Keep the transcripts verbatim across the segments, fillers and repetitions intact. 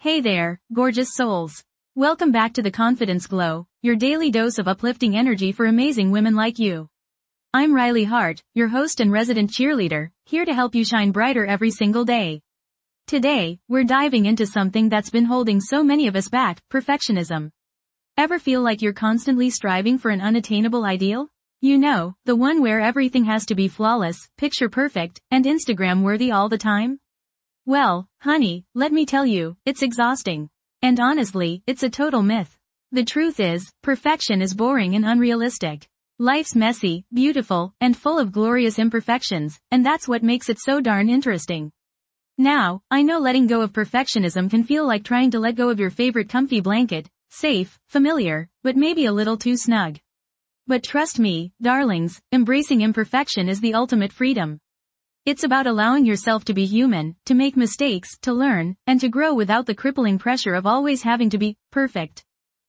Hey there, gorgeous souls. Welcome back to the Confidence Glow, your daily dose of uplifting energy for amazing women like you. I'm Riley Hart, your host and resident cheerleader, here to help you shine brighter every single day. Today, we're diving into something that's been holding so many of us back, perfectionism. Ever feel like you're constantly striving for an unattainable ideal? You know, the one where everything has to be flawless, picture perfect, and Instagram worthy all the time? Well, honey, let me tell you, it's exhausting. And honestly, it's a total myth. The truth is, perfection is boring and unrealistic. Life's messy, beautiful, and full of glorious imperfections, and that's what makes it so darn interesting. Now, I know letting go of perfectionism can feel like trying to let go of your favorite comfy blanket, safe, familiar, but maybe a little too snug. But trust me, darlings, embracing imperfection is the ultimate freedom. It's about allowing yourself to be human, to make mistakes, to learn, and to grow without the crippling pressure of always having to be perfect.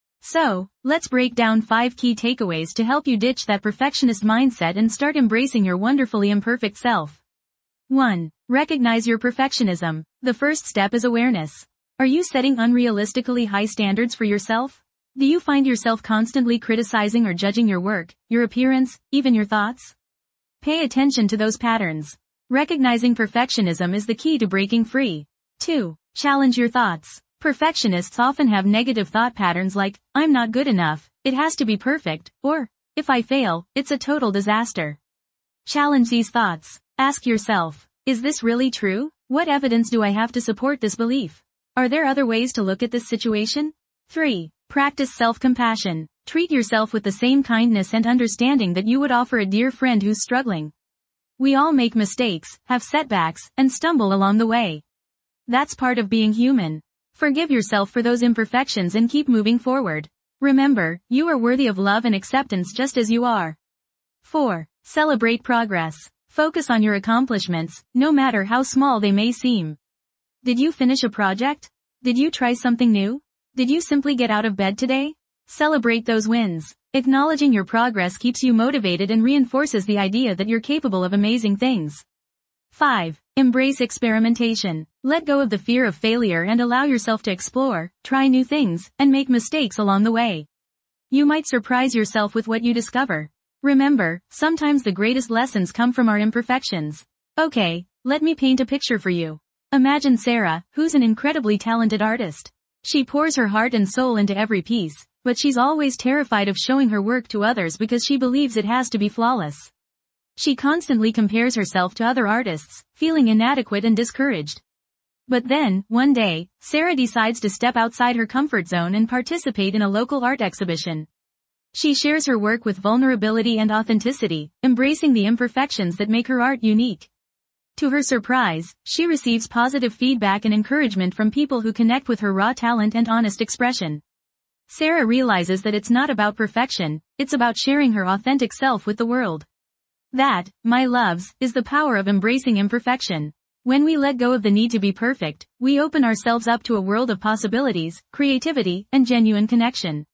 So, let's break down five key takeaways to help you ditch that perfectionist mindset and start embracing your wonderfully imperfect self. one. Recognize your perfectionism. The first step is awareness. Are you setting unrealistically high standards for yourself? Do you find yourself constantly criticizing or judging your work, your appearance, even your thoughts? Pay attention to those patterns. Recognizing perfectionism is the key to breaking free. two. Challenge your thoughts. Perfectionists often have negative thought patterns like, I'm not good enough, it has to be perfect, or, if I fail, it's a total disaster. Challenge these thoughts. Ask yourself, is this really true? What evidence do I have to support this belief? Are there other ways to look at this situation? three. Practice self-compassion. Treat yourself with the same kindness and understanding that you would offer a dear friend who's struggling. We all make mistakes, have setbacks, and stumble along the way. That's part of being human. Forgive yourself for those imperfections and keep moving forward. Remember, you are worthy of love and acceptance just as you are. four. Celebrate progress. Focus on your accomplishments, no matter how small they may seem. Did you finish a project? Did you try something new? Did you simply get out of bed today? Celebrate those wins. Acknowledging your progress keeps you motivated and reinforces the idea that you're capable of amazing things. five. Embrace experimentation. Let go of the fear of failure and allow yourself to explore, try new things, and make mistakes along the way. You might surprise yourself with what you discover. Remember, sometimes the greatest lessons come from our imperfections. Okay, let me paint a picture for you. Imagine Sarah, who's an incredibly talented artist. She pours her heart and soul into every piece, but she's always terrified of showing her work to others because she believes it has to be flawless. She constantly compares herself to other artists, feeling inadequate and discouraged. But then, one day, Sarah decides to step outside her comfort zone and participate in a local art exhibition. She shares her work with vulnerability and authenticity, embracing the imperfections that make her art unique. To her surprise, she receives positive feedback and encouragement from people who connect with her raw talent and honest expression. Sarah realizes that it's not about perfection, it's about sharing her authentic self with the world. That, my loves, is the power of embracing imperfection. When we let go of the need to be perfect, we open ourselves up to a world of possibilities, creativity, and genuine connection.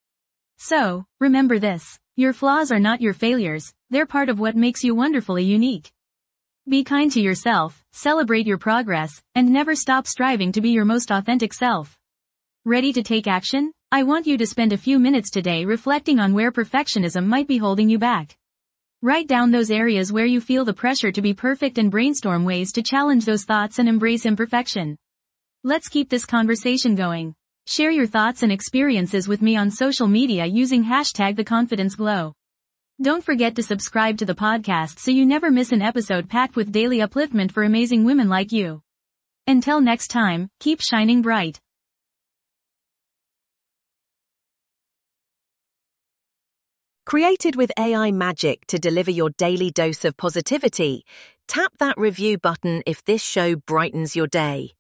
So, remember this. Your flaws are not your failures, they're part of what makes you wonderfully unique. Be kind to yourself, celebrate your progress, and never stop striving to be your most authentic self. Ready to take action? I want you to spend a few minutes today reflecting on where perfectionism might be holding you back. Write down those areas where you feel the pressure to be perfect and brainstorm ways to challenge those thoughts and embrace imperfection. Let's keep this conversation going. Share your thoughts and experiences with me on social media using hashtag TheConfidenceGlow. Don't forget to subscribe to the podcast so you never miss an episode packed with daily upliftment for amazing women like you. Until next time, keep shining bright. Created with A I magic to deliver your daily dose of positivity, tap that review button if this show brightens your day.